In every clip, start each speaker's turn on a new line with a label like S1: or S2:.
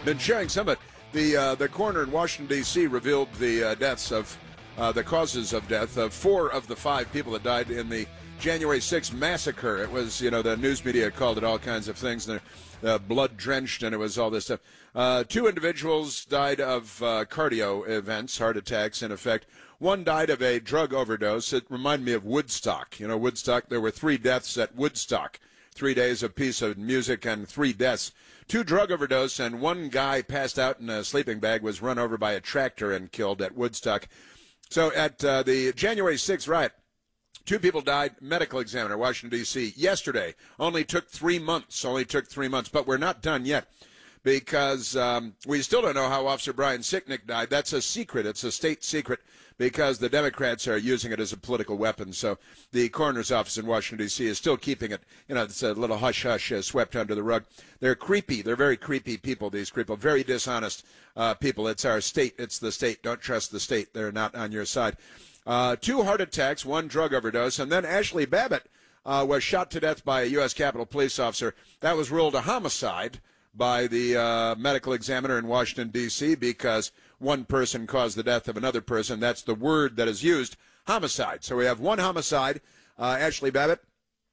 S1: Been sharing some of it. The coroner in Washington, D.C. revealed the deaths of the causes of death of 4 of the 5 people that died in the January 6th massacre. It was, the news media called it all kinds of things. They're blood-drenched, and it was all this stuff. 2 individuals died of cardio events, heart attacks, in effect. 1 died of a drug overdose. It reminded me of Woodstock. Woodstock, there were 3 deaths at Woodstock. 3 days of peace of music and 3 deaths. 2 drug overdose, and 1 guy passed out in a sleeping bag, was run over by a tractor and killed at Woodstock. So at the January 6th riot, 2 people died. Medical examiner, Washington, D.C. yesterday. Only took 3 months. But we're not done yet because we still don't know how Officer Brian Sicknick died. That's a secret. It's a state secret because the Democrats are using it as a political weapon. So the coroner's office in Washington, D.C. is still keeping it, it's a little hush-hush swept under the rug. They're creepy. They're very creepy people, these people, very dishonest people. It's our state. It's the state. Don't trust the state. They're not on your side. 2 heart attacks, 1 drug overdose, and then Ashley Babbitt was shot to death by a U.S. Capitol Police officer. That was ruled a homicide by the medical examiner in Washington, D.C., because one person caused the death of another person. That's the word that is used, homicide. So we have 1 homicide, Ashley Babbitt,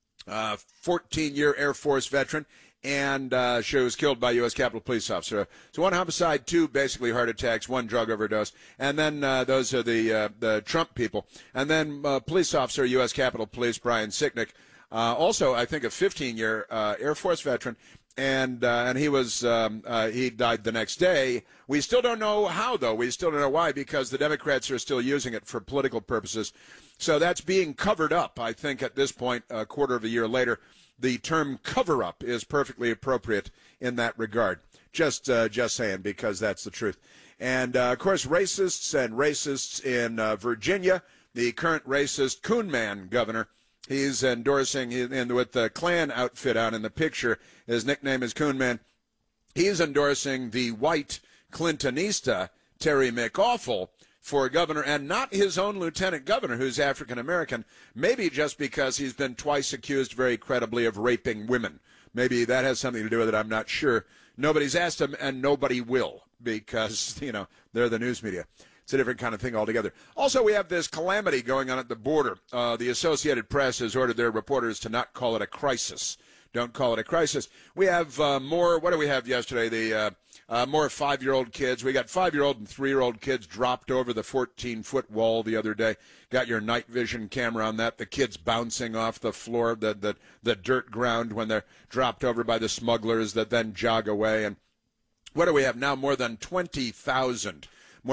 S1: 14-year Air Force veteran, and she was killed by a U.S. Capitol Police officer. So 1 homicide, 2 basically heart attacks, 1 drug overdose, and then those are the Trump people. And then police officer, U.S. Capitol Police, Brian Sicknick, also I think a 15-year Air Force veteran, and he was he died the next day. We still don't know how, though. We still don't know why, because the Democrats are still using it for political purposes. So that's being covered up. I think at this point, a quarter of a year later, the term cover-up is perfectly appropriate in that regard. Just saying, because that's the truth. And, of course, racists in Virginia, the current racist Coon Man governor, he's endorsing, with the Klan outfit on in the picture, his nickname is Coon Man. He's endorsing the white Clintonista, Terry McAuliffe, for governor, and not his own lieutenant governor, who's African-American, maybe just because he's been twice accused very credibly of raping women. Maybe that has something to do with it. I'm not sure. Nobody's asked him, and nobody will, because, they're the news media. It's a different kind of thing altogether. Also, we have this calamity going on at the border. The Associated Press has ordered their reporters to not call it a crisis. Don't call it a crisis. We have more. What do we have yesterday? More 5-year-old kids. We got 5-year-old and 3-year-old kids dropped over the 14-foot wall the other day. Got your night vision camera on that. The kids bouncing off the floor, the dirt ground when they're dropped over by the smugglers that then jog away. And what do we have now? More than 20,000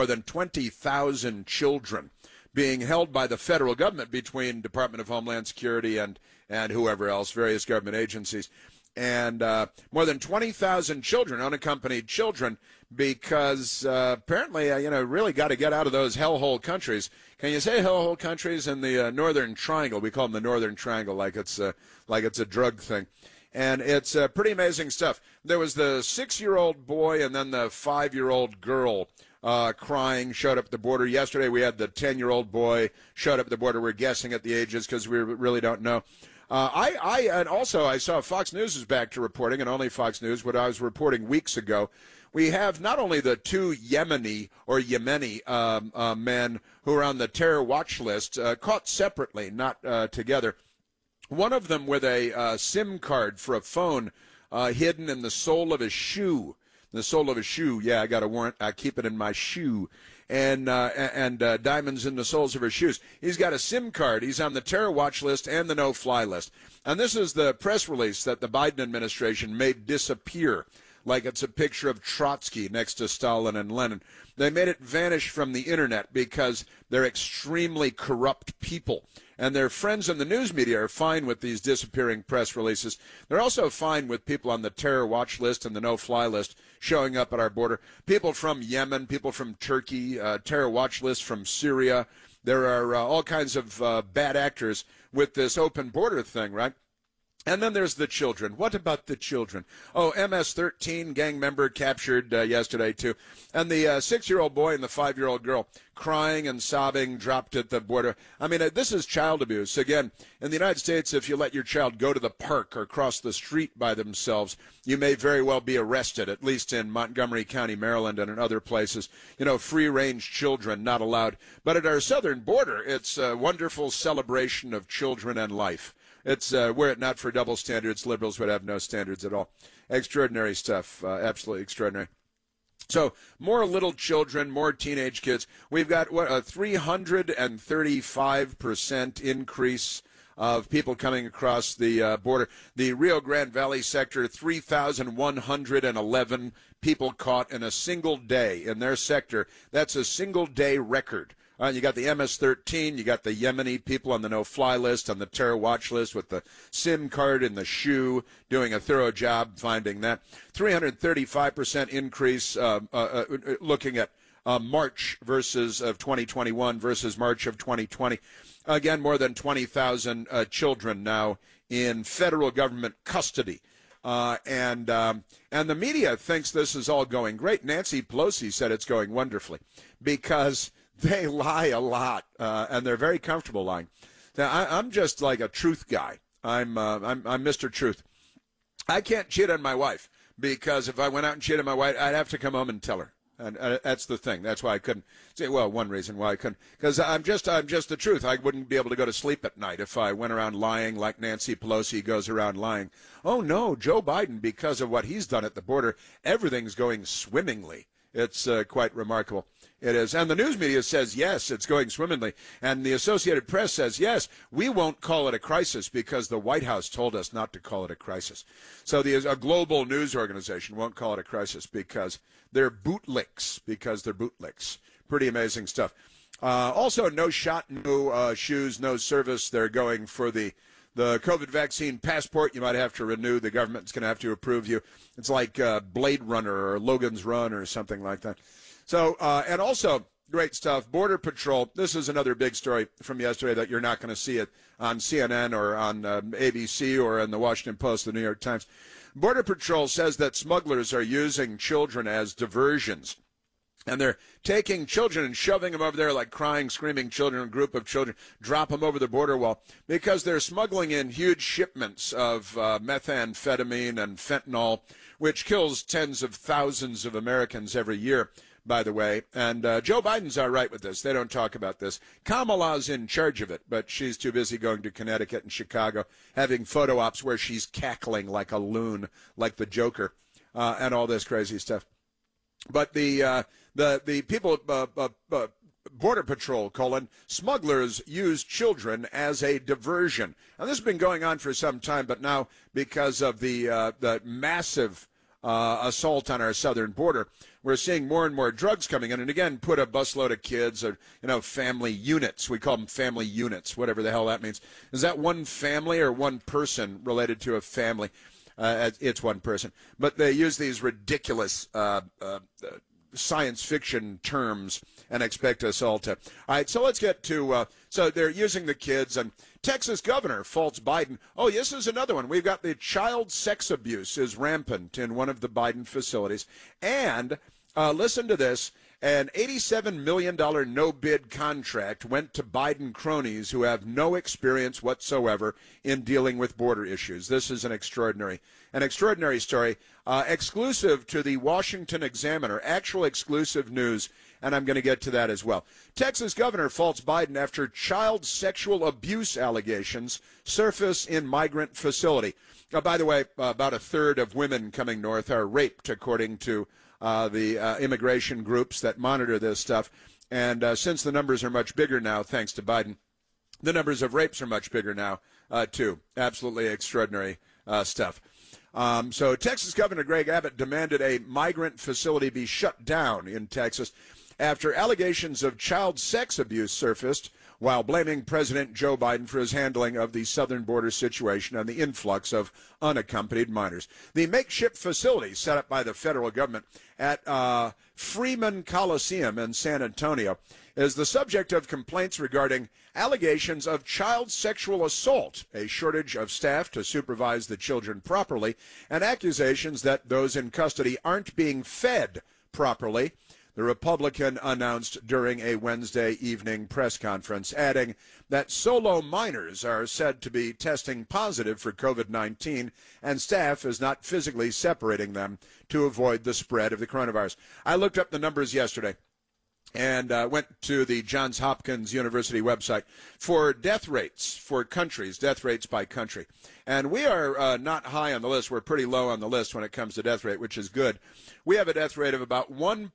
S1: children being held by the federal government between Department of Homeland Security and whoever else, various government agencies. And more than 20,000 children, unaccompanied children, because apparently, really got to get out of those hellhole countries. Can you say hellhole countries in the Northern Triangle? We call them the Northern Triangle, like it's a drug thing. And it's pretty amazing stuff. There was the 6-year-old boy and then the 5-year-old girl crying, showed up at the border. Yesterday we had the 10-year-old boy showed up at the border. We're guessing at the ages because we really don't know. And also I saw Fox News is back to reporting, and only Fox News, what I was reporting weeks ago. We have not only the 2 Yemeni men who are on the terror watch list, caught separately, not together. One of them with a SIM card for a phone hidden in the sole of his shoe. The sole of his shoe. Yeah, I got a warrant. I keep it in my shoe. And diamonds in the soles of his shoes. He's got a SIM card. He's on the terror watch list and the no-fly list. And this is the press release that the Biden administration made disappear, like it's a picture of Trotsky next to Stalin and Lenin. They made it vanish from the internet because they're extremely corrupt people. And their friends in the news media are fine with these disappearing press releases. They're also fine with people on the terror watch list and the no-fly list showing up at our border. People from Yemen, people from Turkey, terror watch list from Syria. There are all kinds of bad actors with this open border thing, right? And then there's the children. What about the children? Oh, MS-13 gang member captured yesterday, too. And the 6-year-old boy and the 5-year-old girl crying and sobbing, dropped at the border. I mean, this is child abuse. Again, in the United States, if you let your child go to the park or cross the street by themselves, you may very well be arrested, at least in Montgomery County, Maryland, and in other places. You know, free-range children not allowed. But at our southern border, it's a wonderful celebration of children and life. It's were it not for double standards, liberals would have no standards at all. Extraordinary stuff, absolutely extraordinary. So more little children, more teenage kids. We've got what, a 335% increase of people coming across the border. The Rio Grande Valley sector, 3,111 people caught in a single day in their sector. That's a single day record. You got the MS-13, you got the Yemeni people on the no-fly list, on the terror watch list with the SIM card in the shoe, doing a thorough job finding that. 335% increase looking at March versus of 2021 versus March of 2020. Again, more than 20,000 children now in federal government custody. And the media thinks this is all going great. Nancy Pelosi said it's going wonderfully because they lie a lot, and they're very comfortable lying. Now, I'm just like a truth guy. I'm Mr. Truth. I can't cheat on my wife because if I went out and cheated on my wife, I'd have to come home and tell her. And that's the thing. That's why I couldn't say. Well, one reason why I couldn't, because I'm just the truth. I wouldn't be able to go to sleep at night if I went around lying like Nancy Pelosi goes around lying. Oh no, Joe Biden, because of what he's done at the border, everything's going swimmingly. It's quite remarkable. It is. And the news media says, yes, it's going swimmingly. And the Associated Press says, yes, we won't call it a crisis because the White House told us not to call it a crisis. So a global news organization won't call it a crisis because they're bootlicks, Pretty amazing stuff. Also, no shot, no shoes, no service. They're going for the COVID vaccine passport. You might have to renew. The government's going to have to approve you. It's like Blade Runner or Logan's Run or something like that. So, and also, great stuff, Border Patrol. This is another big story from yesterday that you're not going to see it on CNN or on ABC or in the Washington Post, the New York Times. Border Patrol says that smugglers are using children as diversions. And they're taking children and shoving them over there like crying, screaming children, a group of children, drop them over the border wall because they're smuggling in huge shipments of methamphetamine and fentanyl, which kills tens of thousands of Americans every year, by the way. And Joe Biden's all right with this. They don't talk about this. Kamala's in charge of it, but she's too busy going to Connecticut and Chicago, having photo ops where she's cackling like a loon, like the Joker, and all this crazy stuff. But the people, Border Patrol, smugglers use children as a diversion. Now, this has been going on for some time, but now because of the massive assault on our southern border, we're seeing more and more drugs coming in. And again, put a busload of kids or, family units. We call them family units, whatever the hell that means. Is that one family or one person related to a family? It's one person. But they use these ridiculous science fiction terms and expect us all to. All right, so let's get to, so they're using the kids, and Texas governor faults Biden. Oh, this is another one. We've got the child sex abuse is rampant in one of the Biden facilities. And listen to this. An $87 million no-bid contract went to Biden cronies who have no experience whatsoever in dealing with border issues. This is an extraordinary story, exclusive to the Washington Examiner, actual exclusive news, and I'm going to get to that as well. Texas governor faults Biden after child sexual abuse allegations surface in migrant facility. By the way, about a third of women coming north are raped, according to the immigration groups that monitor this stuff. And since the numbers are much bigger now, thanks to Biden, the numbers of rapes are much bigger now, too. Absolutely extraordinary stuff. So Texas Governor Greg Abbott demanded a migrant facility be shut down in Texas after allegations of child sex abuse surfaced while blaming President Joe Biden for his handling of the southern border situation and the influx of unaccompanied minors. The makeshift facility set up by the federal government at Freeman Coliseum in San Antonio is the subject of complaints regarding allegations of child sexual assault, a shortage of staff to supervise the children properly, and accusations that those in custody aren't being fed properly, the Republican announced during a Wednesday evening press conference, adding that solo minors are said to be testing positive for COVID-19 and staff is not physically separating them to avoid the spread of the coronavirus. I looked up the numbers yesterday and went to the Johns Hopkins University website for death rates for countries, death rates by country. And we are not high on the list. We're pretty low on the list when it comes to death rate, which is good. We have a death rate of about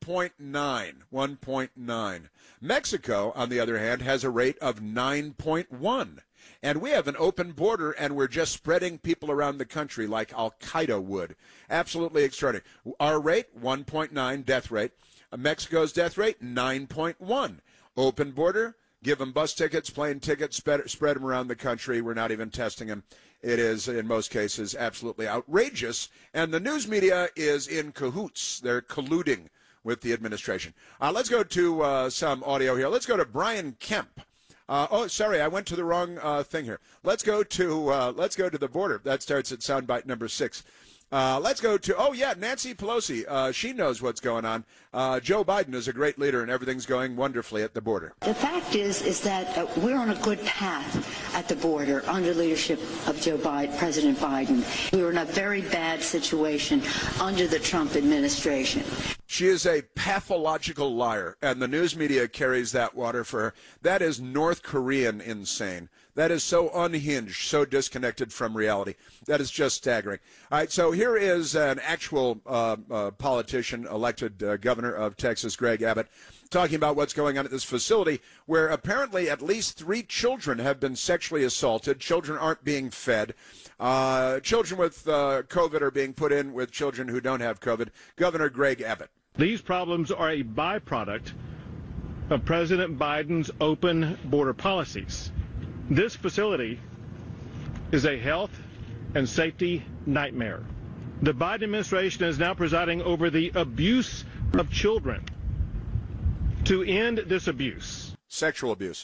S1: 1.9. Mexico, on the other hand, has a rate of 9.1. And we have an open border, and we're just spreading people around the country like Al-Qaeda would. Absolutely extraordinary. Our rate, 1.9 death rate. Mexico's death rate, 9.1. Open border, give them bus tickets, plane tickets, spread them around the country. We're not even testing them. It is, in most cases, absolutely outrageous. And the news media is in cahoots. They're colluding with the administration. Let's go to some audio here. Let's go to Brian Kemp. Sorry, I went to the wrong thing here. Let's go to the border. That starts at soundbite number 6. Let's go to, Nancy Pelosi. She knows what's going on. Joe Biden is a great leader, and everything's going wonderfully at the border.
S2: The fact is that we're on a good path at the border under leadership of President Biden. We were in a very bad situation under the Trump administration.
S1: She is a pathological liar, and the news media carries that water for her. That is North Korean insane. That is so unhinged, so disconnected from reality. That is just staggering. All right, so here is an actual politician, elected governor of Texas, Greg Abbott, talking about what's going on at this facility where apparently at least 3 children have been sexually assaulted. Children aren't being fed. Children with COVID are being put in with children who don't have COVID. Governor Greg Abbott.
S3: These problems are a byproduct of President Biden's open border policies. This facility is a health and safety nightmare. The Biden administration is now presiding over the abuse of children. To end this abuse,
S1: sexual abuse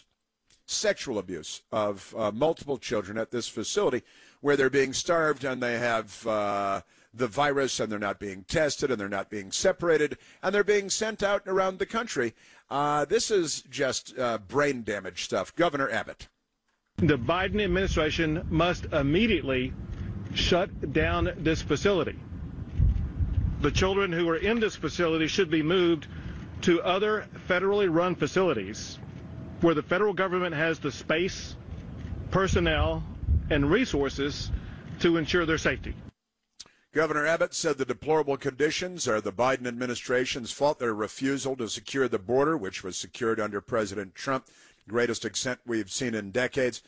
S1: of multiple children at this facility where they're being starved and they have the virus and they're not being tested and they're not being separated and they're being sent out around the country. This is just brain damage stuff. Governor Abbott.
S3: The Biden administration must immediately shut down this facility. The children who are in this facility should be moved to other federally run facilities where the federal government has the space, personnel, and resources to ensure their safety.
S1: Governor Abbott said the deplorable conditions are the Biden administration's fault. Their refusal to secure the border, which was secured under President Trump, greatest extent we've seen in decades.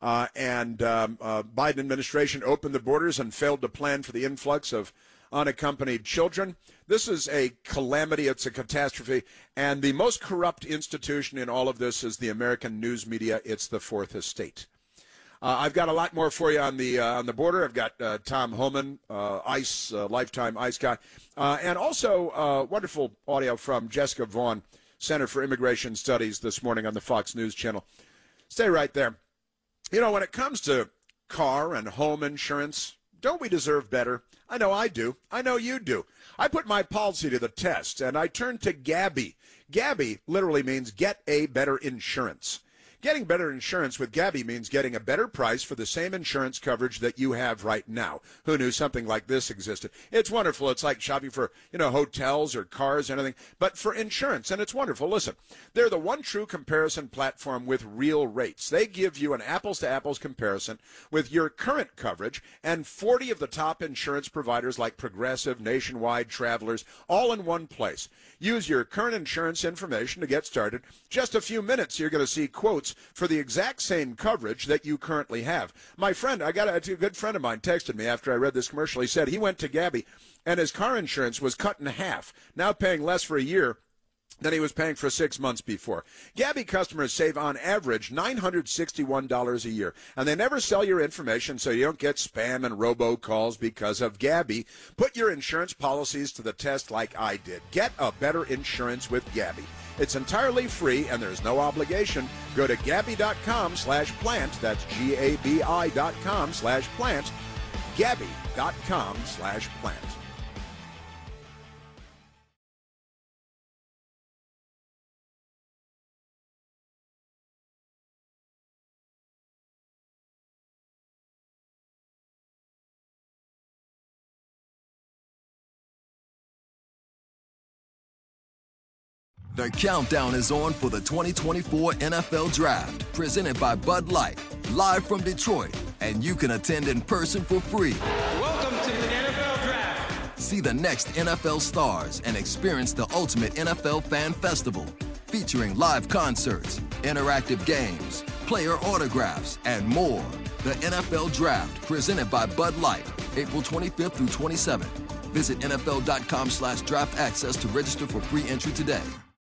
S1: Biden administration opened the borders and failed to plan for the influx of unaccompanied children. This is a calamity. It's a catastrophe. And the most corrupt institution in all of this is the American news media. It's the Fourth Estate. I've got a lot more for you on the border. I've got Tom Homan, ICE, lifetime ICE guy, and also wonderful audio from Jessica Vaughn, Center for Immigration Studies, this morning on the Fox News Channel. Stay right there. You know, when it comes to car and home insurance, don't we deserve better? I know I do. I know you do. I put my policy to the test, and I turned to Gabi. Gabi literally means get a better insurance. Getting better insurance with Gabi means getting a better price for the same insurance coverage that you have right now. Who knew something like this existed? It's wonderful. It's like shopping for, hotels or cars or anything, but for insurance, and it's wonderful. Listen, they're the one true comparison platform with real rates. They give you an apples-to-apples comparison with your current coverage and 40 of the top insurance providers like Progressive, Nationwide, Travelers, all in one place. Use your current insurance information to get started. Just a few minutes, you're going to see quotes for the exact same coverage that you currently have. My friend, a good friend of mine texted me after I read this commercial. He said he went to Gabi and his car insurance was cut in half, now paying less for a year than he was paying for 6 months before. Gabi customers save on average $961 a year, and they never sell your information so you don't get spam and robocalls because of Gabi. Put your insurance policies to the test like I did. Get a better insurance with Gabi. It's entirely free, and there's no obligation. Go to Gabi.com/plant. That's GABI.com/plant. Gabi.com/plant.
S4: The countdown is on for the 2024 NFL Draft, presented by Bud Light, live from Detroit, and you can attend in person for free.
S5: Welcome to the NFL Draft.
S4: See the next NFL stars and experience the ultimate NFL fan festival, featuring live concerts, interactive games, player autographs, and more. The NFL Draft, presented by Bud Light, April 25th through 27th. Visit NFL.com/draft access to register for free entry today.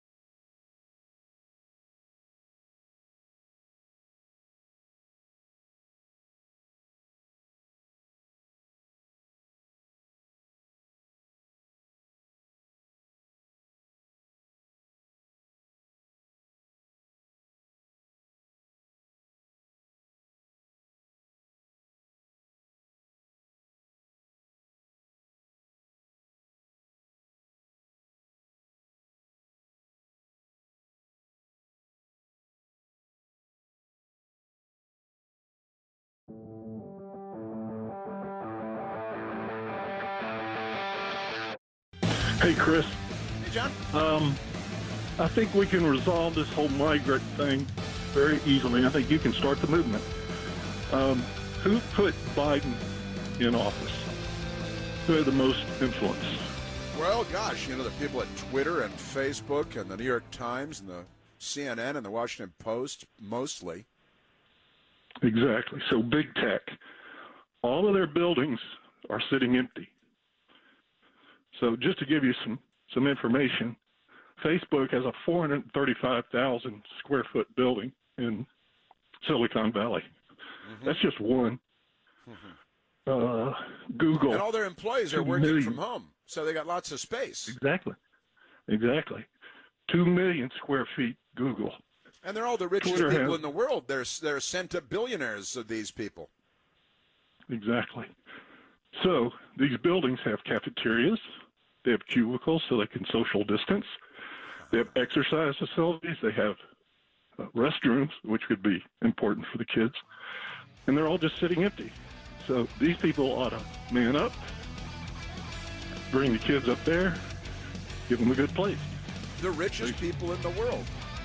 S6: Hey, Chris.
S1: Hey, John.
S6: I think we can resolve this whole migrant thing very easily. I think you can start the movement. Who put Biden in office? Who had the most influence?
S1: Well, gosh, the people at Twitter and Facebook and the New York Times and the CNN and the Washington Post, mostly.
S6: Exactly. So big tech. All of their buildings are sitting empty. So just to give you some information, Facebook has a 435,000 square foot building in Silicon Valley. Mm-hmm. That's just one. Mm-hmm. Google.
S1: And all their employees are working from home, so they got lots of space.
S6: Exactly. 2 million square feet, Google.
S1: And they're all the richest people in the world. They're centibillionaires of these people.
S6: Exactly. So these buildings have cafeterias. They have cubicles so they can social distance. They have exercise facilities. They have restrooms, which could be important for the kids. And they're all just sitting empty. So these people ought to man up, bring the kids up there, give them a good place.
S1: The richest people in the world.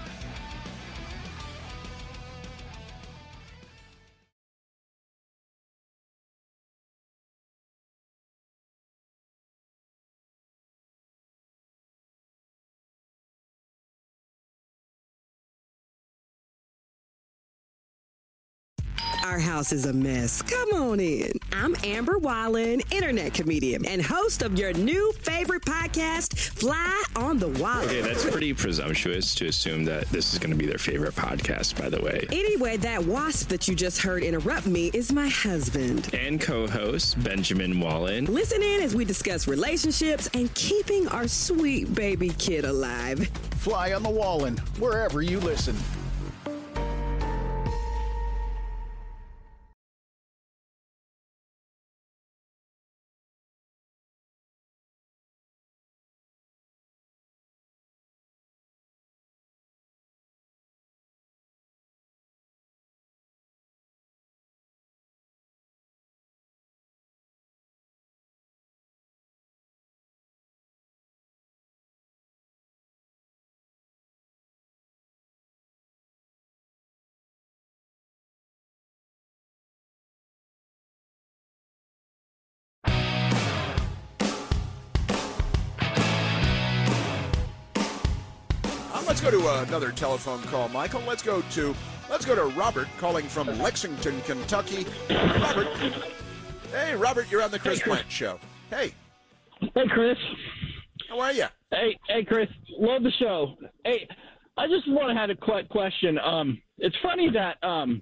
S7: Our house is a mess. Come on in. I'm Amber Wallen, internet comedian and host of your new favorite podcast, Fly on the Wallen.
S8: Okay, that's pretty presumptuous to assume that this is going to be their favorite podcast, by the way.
S7: Anyway, that wasp that you just heard interrupt me is my husband.
S8: And co-host, Benjamin Wallen.
S7: Listen in as we discuss relationships and keeping our sweet baby kid alive.
S9: Fly on the Wallen, wherever you listen.
S1: Let's go to another telephone call, Michael. Let's go to Robert calling from Lexington, Kentucky. Robert. Hey, Robert, you're on the Chris Plant Show. Hey.
S10: Hey, Chris.
S1: How are you?
S10: Hey, Chris. Love the show. Hey, I just have a quick question. It's funny that,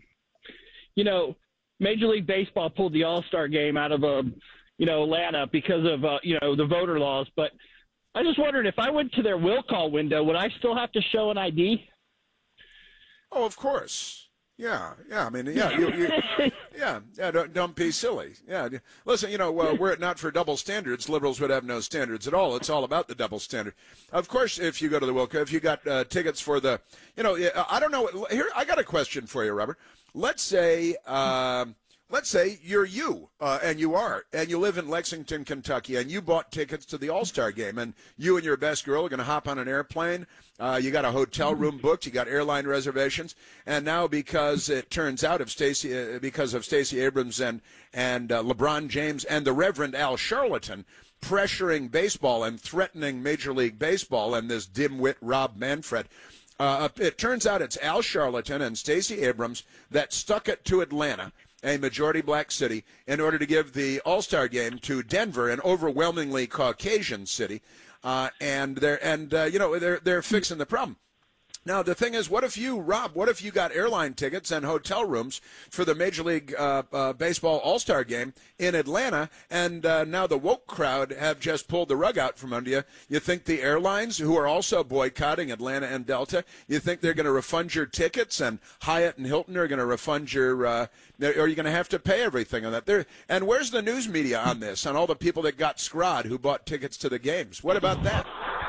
S10: Major League Baseball pulled the All-Star game out of, Atlanta because of, the voter laws. But I just wondered if I went to their will call window, would I still have to show an ID?
S1: Oh, of course. Yeah. I mean, yeah. Don't be silly. Yeah. Listen, were it not for double standards, liberals would have no standards at all. It's all about the double standard. Of course, if you go to the Wilco, if you got tickets for the, I don't know. Here, I got a question for you, Robert. Let's say you're and you live in Lexington, Kentucky, and you bought tickets to the All-Star game, and you and your best girl are going to hop on an airplane. You got a hotel room booked, you got airline reservations, and now because it turns out because of Stacey Abrams and LeBron James and the Reverend Al Sharpton pressuring baseball and threatening Major League Baseball and this dimwit Rob Manfred. It turns out it's Al Sharpton and Stacey Abrams that stuck it to Atlanta, a majority black city, in order to give the All-Star game to Denver, an overwhelmingly Caucasian city, and they're fixing the problem. Now, the thing is, what if you got airline tickets and hotel rooms for the Major League Baseball All-Star game in Atlanta, and now the woke crowd have just pulled the rug out from under you? You think the airlines, who are also boycotting Atlanta and Delta, you think they're going to refund your tickets, and Hyatt and Hilton are going to refund your, or are you going to have to pay everything on that? And where's the news media on this, on all the people that got scrod who bought tickets to the games? What about that?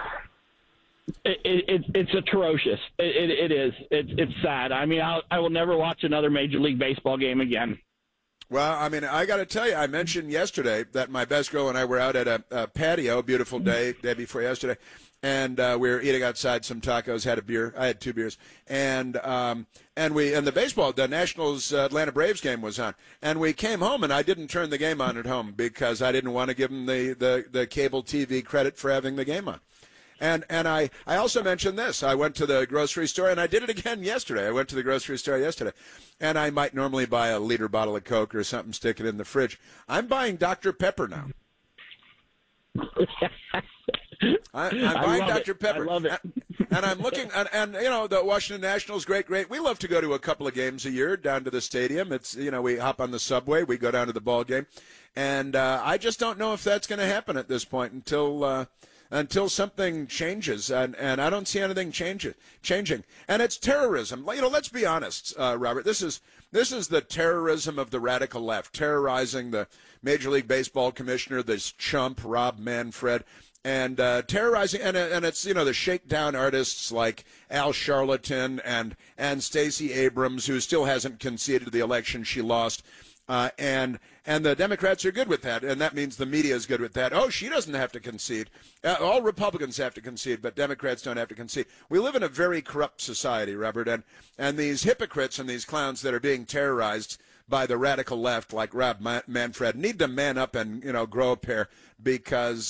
S10: It's atrocious. It is. It's sad. I mean, I will never watch another Major League Baseball game again.
S1: Well, I mean, I got to tell you, I mentioned yesterday that my best girl and I were out at a patio, a beautiful day before yesterday, and we were eating outside some tacos, had a beer. I had 2 beers, and the Nationals Atlanta Braves game was on, and we came home, and I didn't turn the game on at home because I didn't want to give them the cable TV credit for having the game on. And I also mentioned this. I went to the grocery store, and I did it again yesterday. I went to the grocery store yesterday, and I might normally buy a liter bottle of Coke or something, stick it in the fridge. I'm buying Dr. Pepper now. I'm buying Dr. Pepper.
S10: I love it.
S1: And I'm looking, and the Washington Nationals, great. We love to go to a couple of games a year down to the stadium. It's, we hop on the subway, we go down to the ball game. And I just don't know if that's going to happen at this point until something changes, and I don't see anything changing. And it's terrorism. Let's be honest, Robert. This is the terrorism of the radical left, terrorizing the Major League Baseball commissioner, this chump Rob Manfred, and terrorizing, and it's the shakedown artists like Al Sharpton and Stacey Abrams, who still hasn't conceded the election she lost. And the Democrats are good with that, and that means the media is good with that. Oh, she doesn't have to concede. All Republicans have to concede, but Democrats don't have to concede. We live in a very corrupt society, Robert, and these hypocrites and these clowns that are being terrorized by the radical left, like Rob Manfred, need to man up and grow a pair, because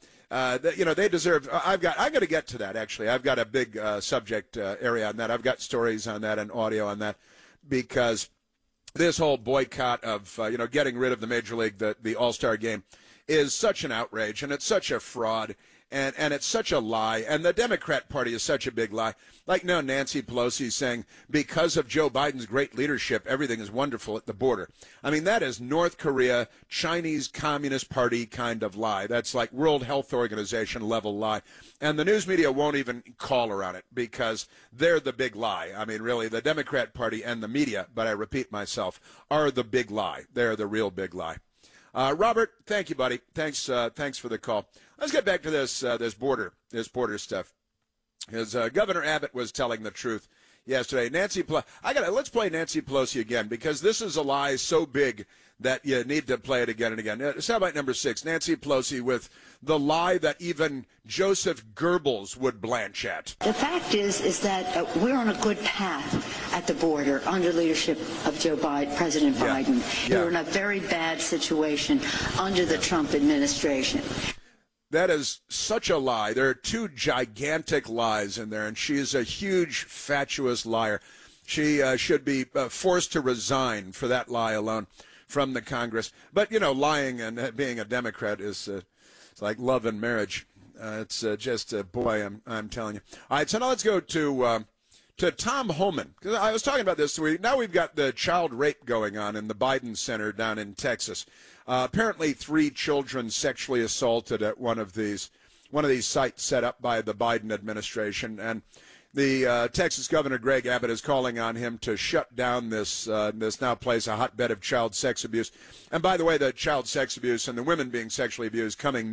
S1: they deserve. I'm going to get to that, actually. I've got a big subject area on that. I've got stories on that and audio on that, because this whole boycott of getting rid of the Major League, the All-Star game, is such an outrage, and it's such a fraud, and it's such a lie, and the Democrat Party is such a big lie. Like now, Nancy Pelosi saying because of Joe Biden's great leadership, everything is wonderful at the border. I mean, that is North Korea, Chinese Communist Party kind of lie. That's like World Health Organization level lie. And the news media won't even call her on it because they're the big lie. I mean, really, the Democrat Party and the media, but I repeat myself, are the big lie. They're the real big lie. Robert, thank you, buddy. Thanks for the call. Let's get back to this border stuff. Because Governor Abbott was telling the truth yesterday. Let's play Nancy Pelosi again, because this is a lie so big that you need to play it again and again. Soundbite number 6, Nancy Pelosi with the lie that even Joseph Goebbels would blanch at.
S2: The fact is that we're on a good path at the border under leadership of President Biden. We're in a very bad situation under the Trump administration.
S1: That is such a lie. There are 2 gigantic lies in there, and she is a huge, fatuous liar. She should be forced to resign for that lie alone from the Congress. But, lying and being a Democrat is it's like love and marriage. It's just, boy, I'm telling you. All right, so now let's go to Tom Homan. Because I was talking about this. Now we've got the child rape going on in the Biden Center down in Texas. Apparently 3 children sexually assaulted at one of these one of these sites set up by the Biden administration, and the Texas Governor Greg Abbott is calling on him to shut down this now place a hotbed of child sex abuse. And by the way, the child sex abuse and the women being sexually abused coming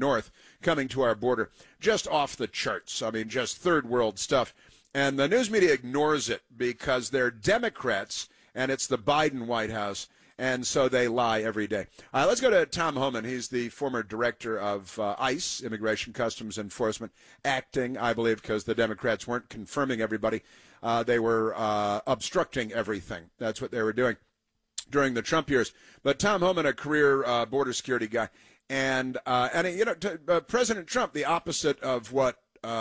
S1: to our border, just off the charts. I mean, just third world stuff. And the news media ignores it because they're Democrats and it's the Biden White House. And so they lie every day. Let's go to Tom Homan. He's the former director of ICE, Immigration Customs Enforcement, acting, I believe, because the Democrats weren't confirming everybody. They were obstructing everything. That's what they were doing during the Trump years. But Tom Homan, a career border security guy. And President Trump, the opposite of what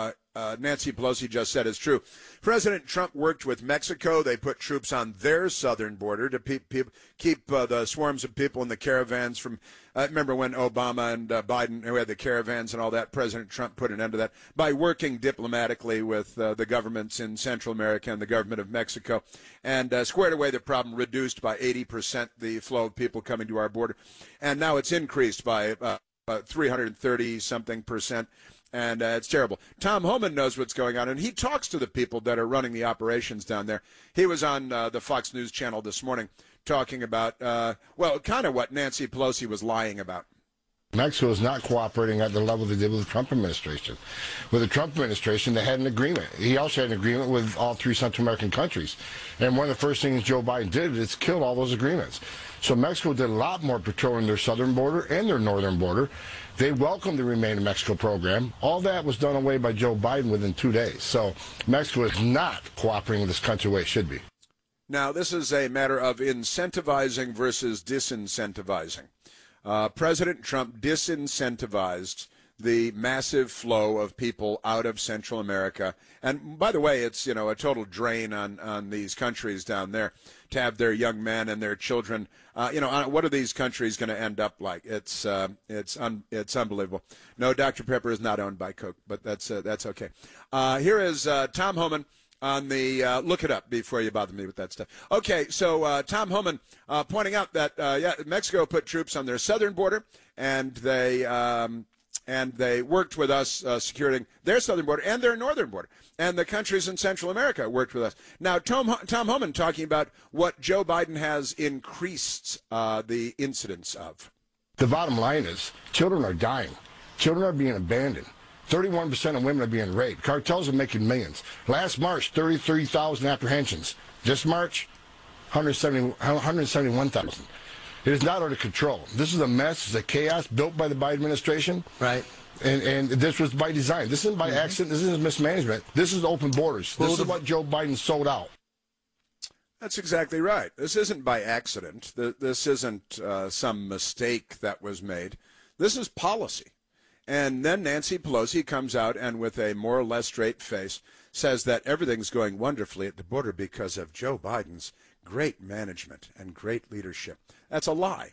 S1: Nancy Pelosi just said is true. President Trump worked with Mexico. They put troops on their southern border to keep the swarms of people in the caravans from. Remember when Obama and Biden, who had the caravans and all that, President Trump put an end to that by working diplomatically with the governments in Central America and the government of Mexico, and squared away the problem, reduced by 80% the flow of people coming to our border. And now it's increased by 330-something percent. And it's terrible. Tom Homan knows what's going on, and he talks to the people that are running the operations down there. He was on the Fox News channel this morning talking about, kind of what Nancy Pelosi was lying about.
S11: Mexico is not cooperating at the level they did with the Trump administration. With the Trump administration, they had an agreement. He also had an agreement with all three Central American countries. And one of the first things Joe Biden did is kill all those agreements. So Mexico did a lot more patrolling their southern border and their northern border. They welcomed the Remain in Mexico program. All that was done away by Joe Biden within 2 days. So Mexico is not cooperating with this country the way it should be.
S1: Now, this is a matter of incentivizing versus disincentivizing. President Trump disincentivized the massive flow of people out of Central America. And by the way, it's, a total drain on these countries down there to have their young men and their children. What are these countries going to end up like? It's unbelievable. No, Dr. Pepper is not owned by Coke, but that's okay. Here is Tom Homan on the look it up before you bother me with that stuff. Okay, so Tom Homan pointing out that Mexico put troops on their southern border, and they worked with us securing their southern border and their northern border. And the countries in Central America worked with us. Now, Tom Homan talking about what Joe Biden has increased the incidence of.
S11: The bottom line is children are dying. Children are being abandoned. 31% of women are being raped. Cartels are making millions. Last March, 33,000 apprehensions. This March, 171,000. It is not under control. This is a mess. It's a chaos built by the Biden administration.
S12: Right.
S11: And this was by design. This isn't by accident. This isn't mismanagement. This is open borders. This is what Joe Biden sold out.
S1: That's exactly right. This isn't by accident. This isn't some mistake that was made. This is policy. And then Nancy Pelosi comes out and with a more or less straight face says that everything's going wonderfully at the border because of Joe Biden's great management and great leadership. That's a lie.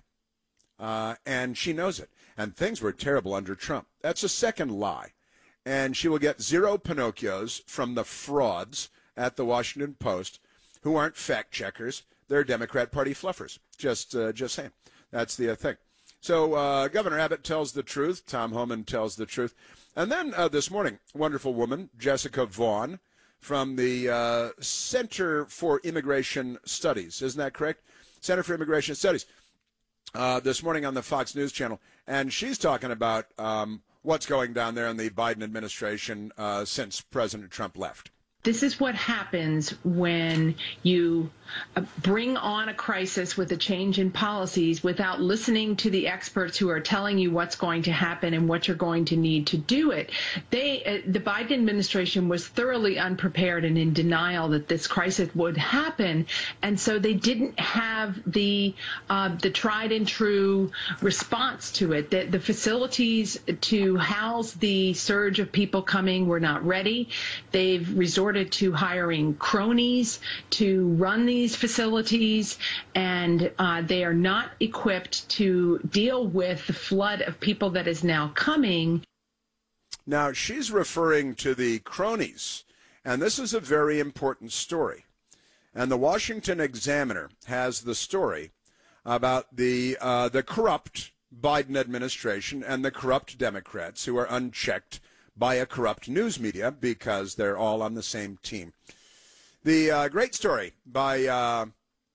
S1: And she knows it. And things were terrible under Trump. That's a second lie. And she will get 0 Pinocchios from the frauds at the Washington Post who aren't fact checkers. They're Democrat Party fluffers. Just saying. That's the thing. So Governor Abbott tells the truth. Tom Homan tells the truth. And then this morning, wonderful woman, Jessica Vaughn, from the Center for Immigration Studies. Isn't that correct? Center for Immigration Studies. This morning on the Fox News Channel. And she's talking about what's going down there in the Biden administration since President Trump left.
S13: This is what happens when you bring on a crisis with a change in policies without listening to the experts who are telling you what's going to happen and what you're going to need to do it. The Biden administration was thoroughly unprepared and in denial that this crisis would happen, and so they didn't have the tried and true response to it. The facilities to house the surge of people coming were not ready. They've resorted to hiring cronies to run these facilities, and they are not equipped to deal with the flood of people that is now coming.
S1: Now, she's referring to the cronies, and this is a very important story. And the Washington Examiner has the story about the corrupt Biden administration and the corrupt Democrats who are unchecked by a corrupt news media because they're all on the same team. The great story by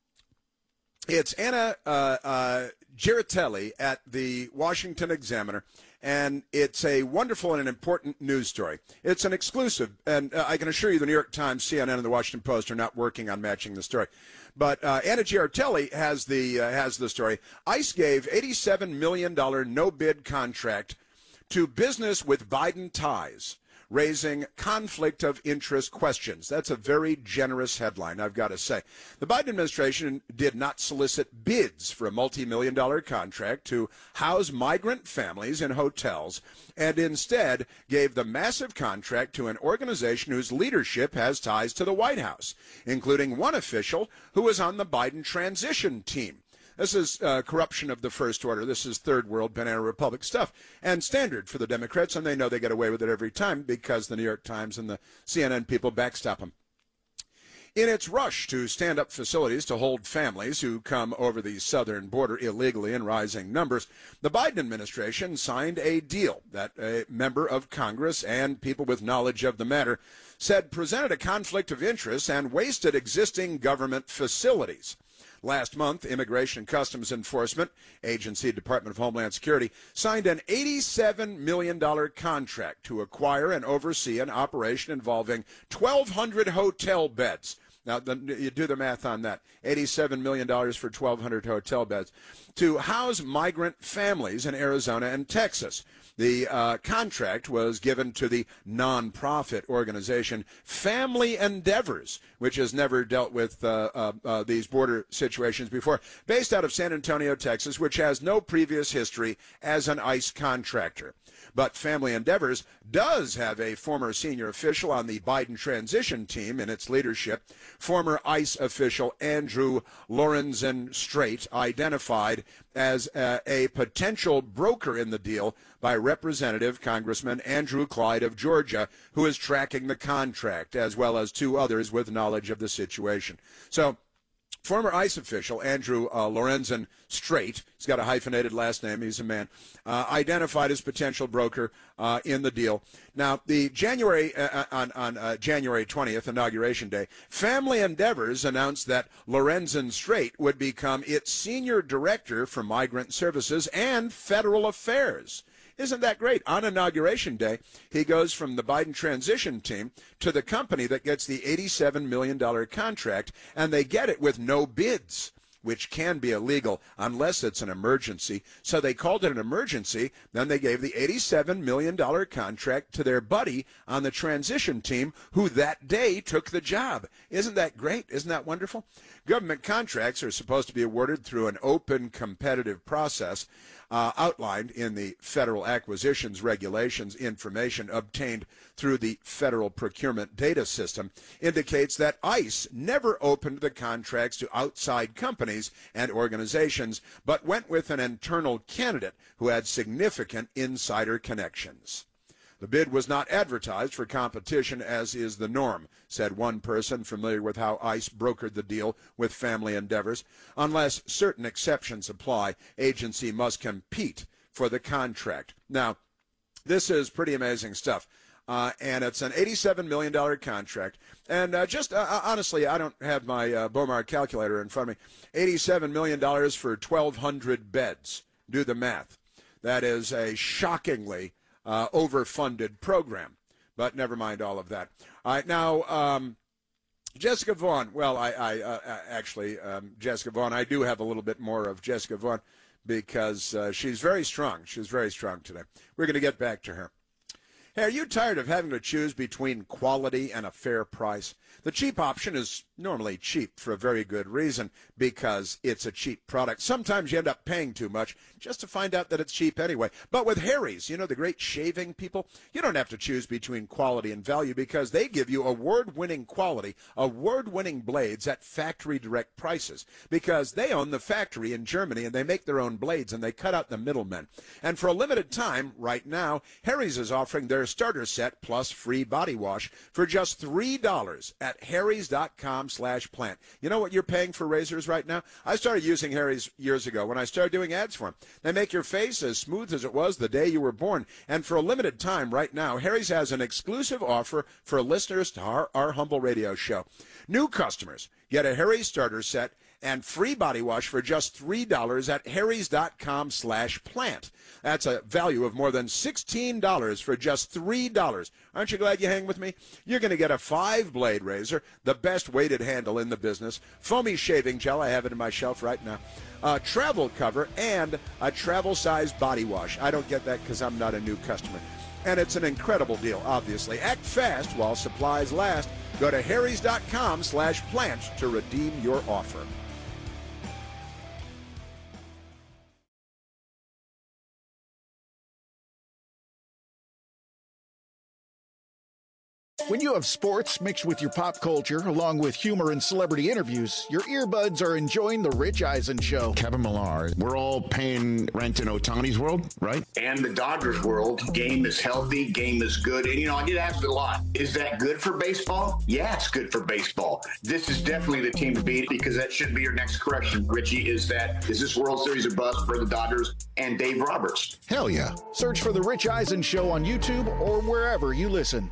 S1: it's Anna Giratelli at the Washington Examiner, and it's a wonderful and an important news story. It's an exclusive, and I can assure you the New York Times, CNN, and the Washington Post are not working on matching the story. But Anna Giratelli has the story. ICE gave $87 million no-bid contract to business with Biden ties, raising conflict of interest questions. That's a very generous headline, I've got to say. The Biden administration did not solicit bids for a multi-million-dollar contract to house migrant families in hotels, and instead gave the massive contract to an organization whose leadership has ties to the White House, including one official who was on the Biden transition team. This is corruption of the first order. This is third world banana republic stuff, and standard for the Democrats, and they know they get away with it every time because the New York Times and the CNN people backstop them. In its rush to stand up facilities to hold families who come over the southern border illegally in rising numbers, the Biden administration signed a deal that a member of Congress and people with knowledge of the matter said presented a conflict of interest and wasted existing government facilities. Last month, Immigration and Customs Enforcement Agency, Department of Homeland Security, signed an $87 million contract to acquire and oversee an operation involving 1,200 hotel beds. Now, you do the math on that. $87 million for 1,200 hotel beds to house migrant families in Arizona and Texas. The contract was given to the nonprofit organization Family Endeavors, which has never dealt with these border situations before, based out of San Antonio, Texas, which has no previous history as an ICE contractor. But Family Endeavors does have a former senior official on the Biden transition team in its leadership. Former ICE official Andrew Lorenzen-Straight identified as a potential broker in the deal by Representative Congressman Andrew Clyde of Georgia, who is tracking the contract, as well as two others with knowledge of the situation. So, former ICE official Andrew Lorenzen-Straight, he's got a hyphenated last name, he's a man, identified as potential broker in the deal. Now, the January 20th, Inauguration Day, Family Endeavors announced that Lorenzen-Straight would become its senior director for migrant services and federal affairs. Isn't that great? On Inauguration Day, he goes from the Biden transition team to the company that gets the $87 million contract, and they get it with no bids, which can be illegal unless it's an emergency. So they called it an emergency. Then they gave the $87 million contract to their buddy on the transition team who that day took the job. Isn't that great? Isn't that wonderful? Government contracts are supposed to be awarded through an open, competitive process outlined in the Federal Acquisitions Regulations. Information obtained through the Federal Procurement Data System indicates that ICE never opened the contracts to outside companies and organizations, but went with an internal candidate who had significant insider connections. The bid was not advertised for competition, as is the norm, said one person familiar with how ICE brokered the deal with Family Endeavors. Unless certain exceptions apply, agency must compete for the contract. Now, this is pretty amazing stuff. And it's an $87 million contract. And honestly, I don't have my Bomar calculator in front of me. $87 million for 1,200 beds. Do the math. That is a shockingly overfunded program. But never mind all of that. All right, now, Jessica Vaughn. Well, Jessica Vaughn, I do have a little bit more of Jessica Vaughn because she's very strong. She's very strong today. We're going to get back to her. Hey, are you tired of having to choose between quality and a fair price? The cheap option is normally cheap for a very good reason, because it's a cheap product. Sometimes you end up paying too much just to find out that it's cheap anyway. But with Harry's, the great shaving people, you don't have to choose between quality and value, because they give you award-winning quality, award-winning blades at factory direct prices, because they own the factory in Germany and they make their own blades and they cut out the middlemen. And for a limited time right now, Harry's is offering their starter set plus free body wash for just $3 at harrys.com/plant. You know what you're paying for razors right now? I started using Harry's years ago when I started doing ads for them. They make your face as smooth as it was the day you were born. And for a limited time right now, Harry's has an exclusive offer for listeners to our humble radio show. New customers get a Harry's starter set and free body wash for just $3 at harrys.com/plant. That's a value of more than $16 for just $3. Aren't you glad you hang with me? You're going to get a 5-blade razor, the best weighted handle in the business, foamy shaving gel, I have it in my shelf right now, a travel cover, and a travel-sized body wash. I don't get that because I'm not a new customer. And it's an incredible deal, obviously. Act fast while supplies last. Go to harrys.com/plant to redeem your offer.
S9: When you have sports mixed with your pop culture, along with humor and celebrity interviews, your earbuds are enjoying The Rich Eisen Show.
S12: Kevin Millar, we're all paying rent in Ohtani's world, right?
S14: And the Dodgers world. Game is healthy, game is good. And, I get asked a lot, is that good for baseball? Yeah, it's good for baseball. This is definitely the team to beat because that should be your next correction, Richie, is this World Series a bust for the Dodgers and Dave Roberts?
S9: Hell yeah. Search for The Rich Eisen Show on YouTube or wherever you listen.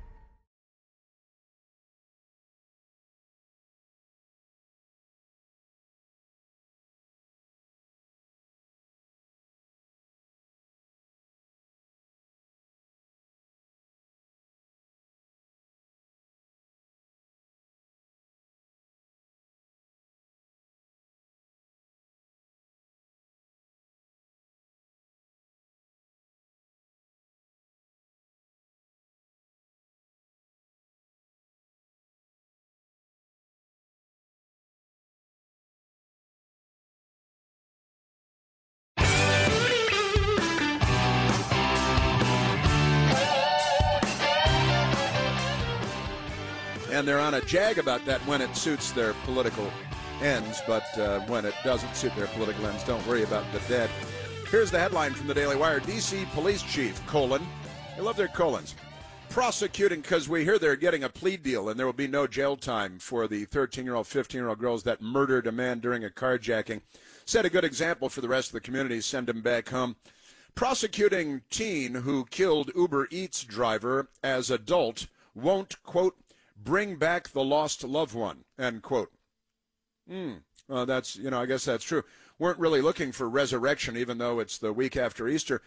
S1: And they're on a jag about that when it suits their political ends, but when it doesn't suit their political ends, don't worry about the dead. Here's the headline from the Daily Wire. D.C. Police Chief, I love their colons, prosecuting, because we hear they're getting a plea deal and there will be no jail time for the 13-year-old, 15-year-old girls that murdered a man during a carjacking. Set a good example for the rest of the community, send them back home. Prosecuting teen who killed Uber Eats driver as adult won't, quote, bring back the lost loved one, end quote. That's, I guess that's true. Weren't really looking for resurrection, even though it's the week after Easter.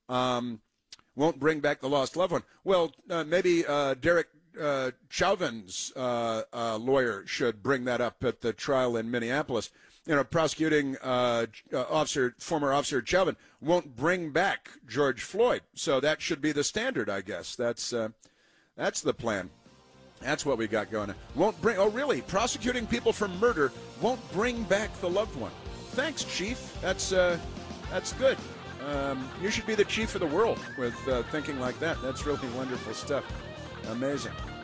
S1: Won't bring back the lost loved one. Well, maybe Derek Chauvin's lawyer should bring that up at the trial in Minneapolis. Prosecuting former officer Chauvin won't bring back George Floyd. So that should be the standard, I guess. That's the plan. That's what we got going on. Really? Prosecuting people for murder won't bring back the loved one. Thanks, Chief. That's good. You should be the chief of the world with thinking like that. That's really wonderful stuff. Amazing.